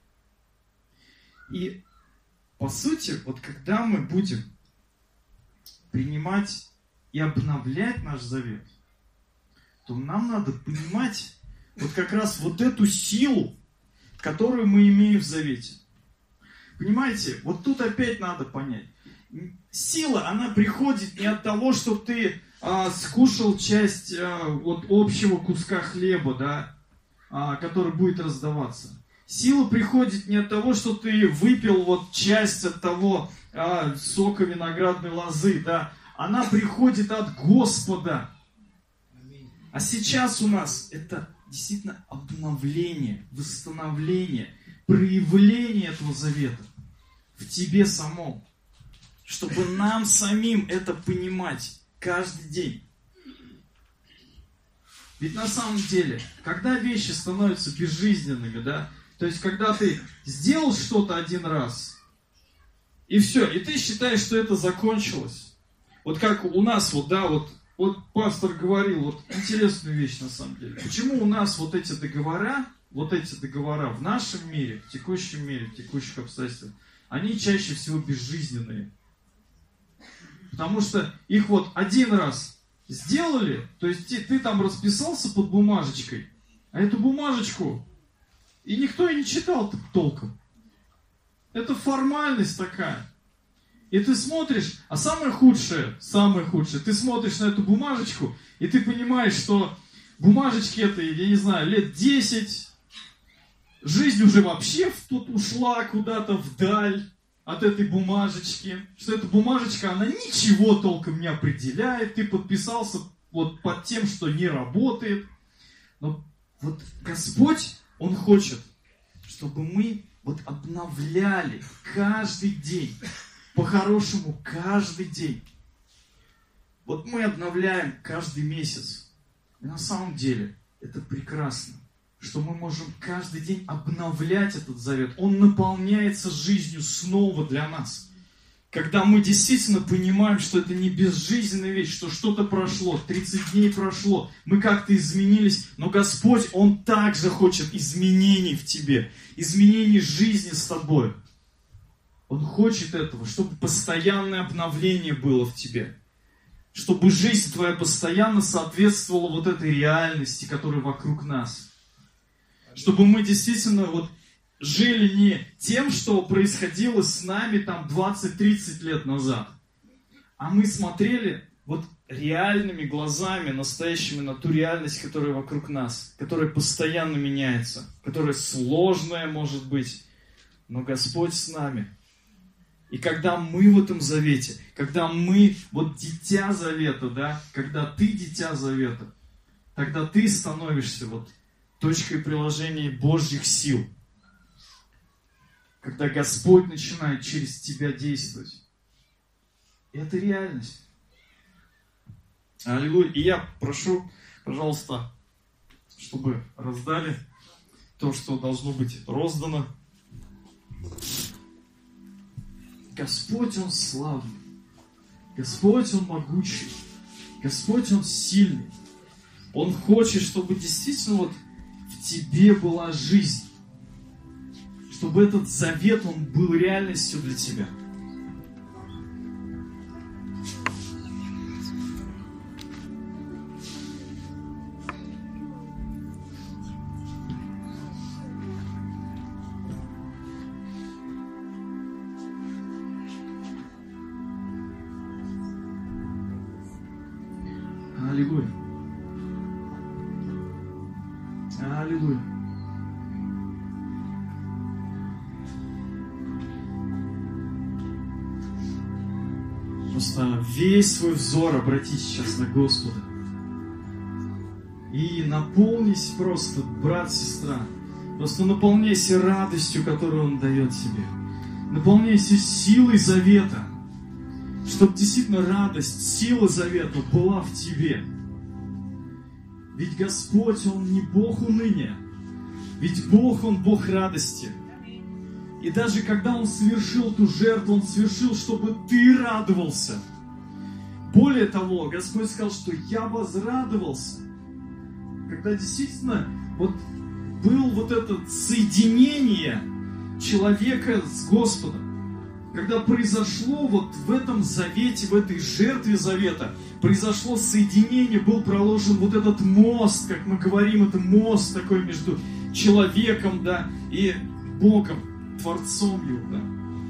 И по сути, вот когда мы будем принимать и обновлять наш завет, то нам надо понимать вот как раз вот эту силу, которую мы имеем в завете. Понимаете, вот тут опять надо понять. Сила, она приходит не от того, что ты скушал часть вот общего куска хлеба, да, который будет раздаваться. Сила приходит не от того, что ты выпил вот часть от того сока виноградной лозы, да. Она приходит от Господа. А сейчас у нас это действительно обновление, восстановление, проявление этого завета в тебе самом. Чтобы нам самим это понимать каждый день. Ведь на самом деле, когда вещи становятся безжизненными, да, то есть когда ты сделал что-то один раз, и все, и ты считаешь, что это закончилось. Вот как у нас, вот, да, вот пастор говорил, вот интересную вещь на самом деле. Почему у нас вот эти договора в нашем мире, в текущем мире, в текущих обстоятельствах, они чаще всего безжизненные. Потому что их вот один раз сделали, то есть ты там расписался под бумажечкой, а эту бумажечку и никто и не читал толком. Это формальность такая. И ты смотришь, а самое худшее, ты смотришь на эту бумажечку, и ты понимаешь, что бумажечки этой, я не знаю, лет 10, жизнь уже вообще тут ушла куда-то вдаль от этой бумажечки, что эта бумажечка, она ничего толком не определяет, ты подписался вот под тем, что не работает. Но вот Господь, Он хочет, чтобы мы вот обновляли каждый день, по-хорошему каждый день. Вот мы обновляем каждый месяц. И на самом деле это прекрасно, что мы можем каждый день обновлять этот завет. Он наполняется жизнью снова для нас. Когда мы действительно понимаем, что это не безжизненная вещь, что что-то прошло, 30 дней прошло, мы как-то изменились, но Господь, Он также хочет изменений в тебе, изменений жизни с тобой. Он хочет этого, чтобы постоянное обновление было в тебе. Чтобы жизнь твоя постоянно соответствовала вот этой реальности, которая вокруг нас. Чтобы мы действительно вот жили не тем, что происходило с нами там 20-30 лет назад, а мы смотрели вот реальными глазами, настоящими на ту реальность, которая вокруг нас, которая постоянно меняется, которая сложная может быть, но Господь с нами. И когда мы в этом завете, когда мы вот дитя завета, да, когда ты дитя завета, тогда ты становишься вот точкой приложения Божьих сил. Когда Господь начинает через тебя действовать. И это реальность. Аллилуйя. И я прошу, пожалуйста, чтобы раздали то, что должно быть роздано. Господь, Он славный. Господь, Он могучий. Господь, Он сильный. Он хочет, чтобы действительно вот в тебе была жизнь. Чтобы этот завет, он был реальностью для тебя. Аллилуйя. Аллилуйя. Просто весь свой взор обрати сейчас на Господа. И наполнись просто, брат, сестра. Просто наполняйся радостью, которую Он дает тебе. Наполняйся силой завета. Чтобы действительно радость, сила завета была в тебе. Ведь Господь, Он не Бог уныния. Ведь Бог, Он Бог радости. И даже когда Он совершил ту жертву, Он совершил, чтобы ты радовался. Более того, Господь сказал, что я возрадовался. Когда действительно вот было вот это соединение человека с Господом. Когда произошло вот в этом завете, в этой жертве завета, произошло соединение, был проложен вот этот мост, как мы говорим, это мост такой между человеком, да, и Богом, Творцом Его, да.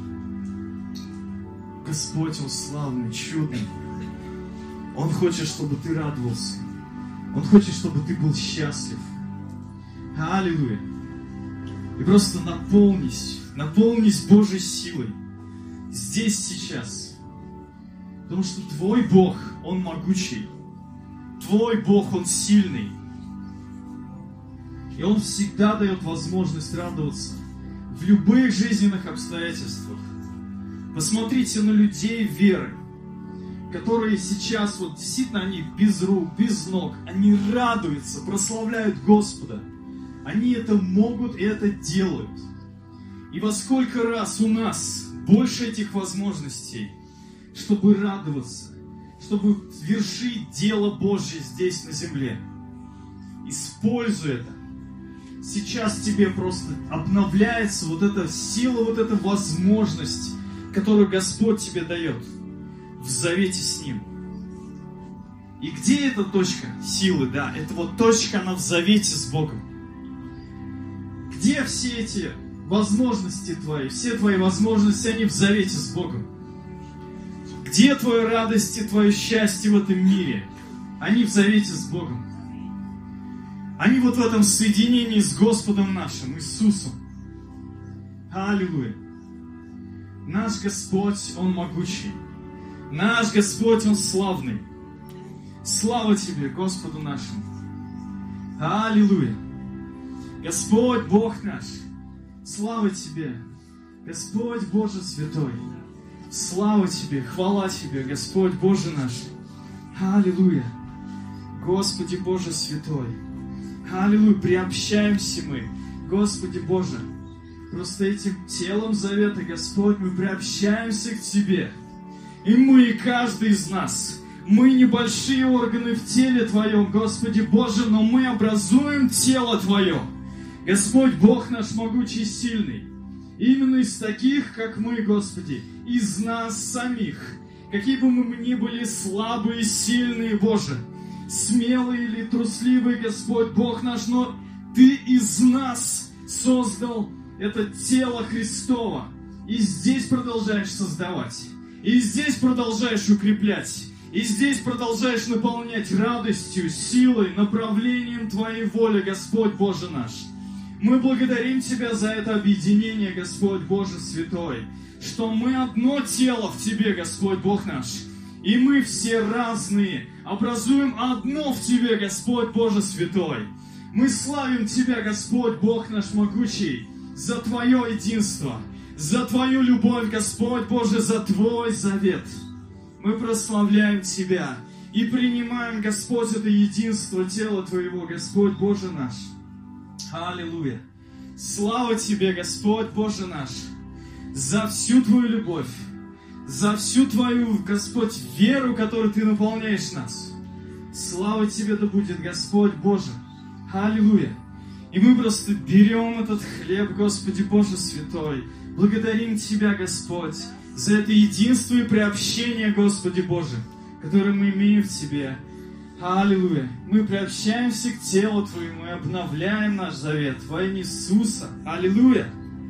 Господь, Он славный, чудный. Он хочет, чтобы ты радовался. Он хочет, чтобы ты был счастлив. Аллилуйя. И просто наполнись Божьей силой. Здесь, сейчас. Потому что твой Бог, Он могучий. Твой Бог, Он сильный. И Он всегда дает возможность радоваться в любых жизненных обстоятельствах. Посмотрите на людей веры, которые сейчас, вот действительно, они без рук, без ног, они радуются, прославляют Господа. Они это могут и это делают. И во сколько раз у нас больше этих возможностей, чтобы радоваться, чтобы вершить дело Божье здесь на земле. Используй это. Сейчас тебе просто обновляется вот эта сила, вот эта возможность, которую Господь тебе дает в завете с Ним. И где эта точка силы? Да, это вот точка, она в завете с Богом. Где все эти возможности твои? Все твои возможности, они в завете с Богом. Где твоя радость и твое счастье в этом мире? Они в завете с Богом. Они вот в этом соединении с Господом нашим, Иисусом. Аллилуйя. Наш Господь, Он могучий. Наш Господь, Он славный. Слава Тебе, Господу нашему. Аллилуйя. Господь, Бог наш, слава Тебе. Господь Боже святой. Слава Тебе, хвала Тебе, Господь Боже наш. Аллилуйя. Господи Боже святой. Аллилуйя. Приобщаемся мы, Господи Боже. Просто этим телом завета, Господь, мы приобщаемся к Тебе. И мы, каждый из нас, мы небольшие органы в теле Твоем, Господи Боже, но мы образуем тело Твое. Господь, Бог наш могучий и сильный. Именно из таких, как мы, Господи, из нас самих. Какие бы мы ни были слабые, сильные, Боже, смелые или трусливые, Господь, Бог наш, но Ты из нас создал это тело Христово. И здесь продолжаешь создавать. И здесь продолжаешь укреплять. И здесь продолжаешь наполнять радостью, силой, направлением Твоей воли, Господь Боже наш. Мы благодарим Тебя за это объединение, Господь Боже святой, что мы одно тело в Тебе, Господь Бог наш. И мы все разные, образуем одно в Тебе, Господь Боже святой. Мы славим Тебя, Господь, Бог наш могучий, за Твое единство, за Твою любовь, Господь Боже, за Твой завет. Мы прославляем Тебя и принимаем, Господь, это единство тела Твоего, Господь Боже наш. Аллилуйя! Слава Тебе, Господь Боже наш, за всю Твою любовь, за всю Твою, Господь, веру, которой Ты наполняешь нас. Слава Тебе да будет, Господь Боже. Аллилуйя! И мы просто берем этот хлеб, Господи Боже Святой, благодарим Тебя, Господь, за это единство и приобщение, Господи Боже, которое мы имеем в Тебе. Аллилуйя! Мы приобщаемся к телу Твоему и обновляем наш завет во имя Иисуса. Аллилуйя!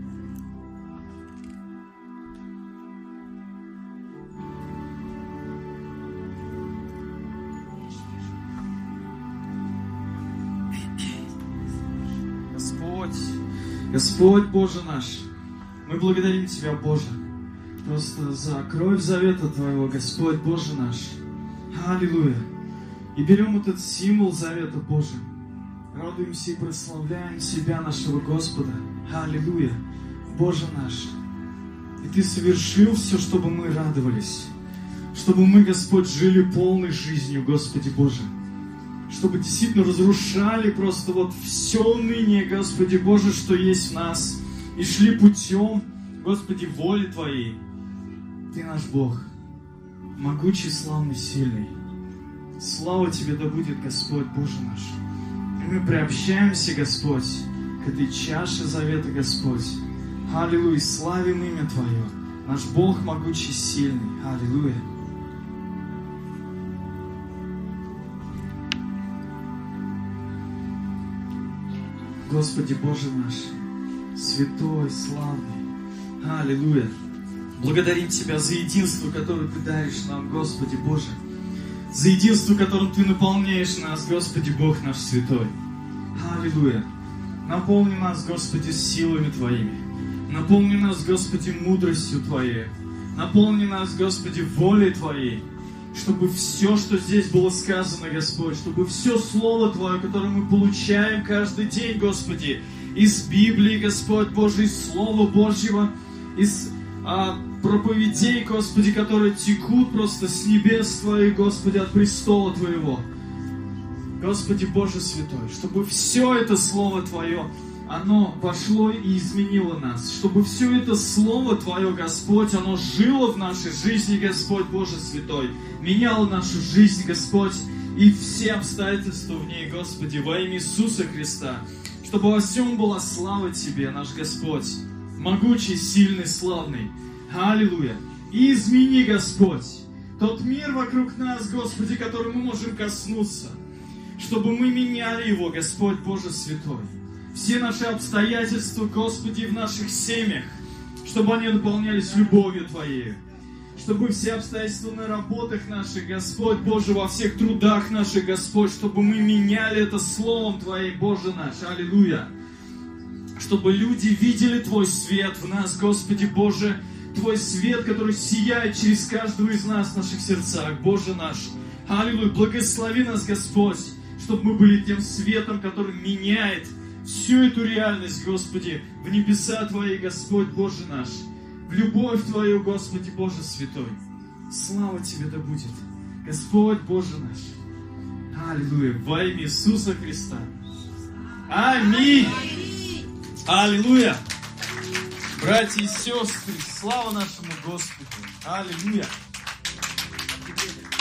Господь Боже наш, мы благодарим Тебя, Боже, просто за кровь завета Твоего, Господь Боже наш. Аллилуйя! И берем этот символ завета Божия, радуемся и прославляем Себя, нашего Господа. Аллилуйя! Боже наш, и Ты совершил все, чтобы мы радовались, чтобы мы, Господь, жили полной жизнью, Господи Боже, чтобы действительно разрушали просто вот все уныние, Господи Боже, что есть в нас, и шли путем, Господи, воли Твоей. Ты наш Бог, могучий, славный, сильный. Слава Тебе да будет, Господь Боже наш. И мы приобщаемся, Господь, к этой чаше завета, Господь. Аллилуйя, славим имя Твое. Наш Бог могучий, сильный. Аллилуйя. Господи Боже наш, святой, славный. Аллилуйя. Благодарим Тебя за единство, которое Ты даришь нам, Господи Боже. За единство, которым Ты наполняешь нас, Господи Бог наш святой. Аллилуйя. Наполни нас, Господи, силами Твоими. Наполни нас, Господи, мудростью Твоей. Наполни нас, Господи, волей Твоей. Чтобы все, что здесь было сказано, Господь, чтобы все Слово Твое, которое мы получаем каждый день, Господи, из Библии, Господь Божий, из Слова Божьего, из проповедей, Господи, которые текут просто с небес Твоих, Господи, от престола Твоего. Господи Боже Святой, чтобы все это Слово Твое, оно вошло и изменило нас, чтобы все это Слово Твое, Господь, оно жило в нашей жизни, Господь Боже Святой, меняло нашу жизнь, Господь, и все обстоятельства в ней, Господи, во имя Иисуса Христа, чтобы во всем была слава Тебе, наш Господь, могучий, сильный, славный. Аллилуйя! И измени, Господь, тот мир вокруг нас, Господи, который мы можем коснуться, чтобы мы меняли его, Господь Боже Святой. Все наши обстоятельства, Господи, в наших семьях, чтобы они наполнялись любовью Твоей. Чтобы все обстоятельства на работах наших, Господь Боже, во всех трудах наших, Господь, чтобы мы меняли это Словом Твоим, Боже наш. Аллилуйя! Чтобы люди видели Твой свет в нас, Господи Боже, Твой свет, который сияет через каждого из нас в наших сердцах, Боже наш. Аллилуйя! Благослови нас, Господь, чтобы мы были тем светом, который меняет всю эту реальность, Господи, в небеса Твои, Господь Боже наш, в любовь Твою, Господи Боже Святой. Слава Тебе да будет, Господь Боже наш. Аллилуйя, во имя Иисуса Христа. Аминь. Аллилуйя. Братья и сестры, слава нашему Господу. Аллилуйя.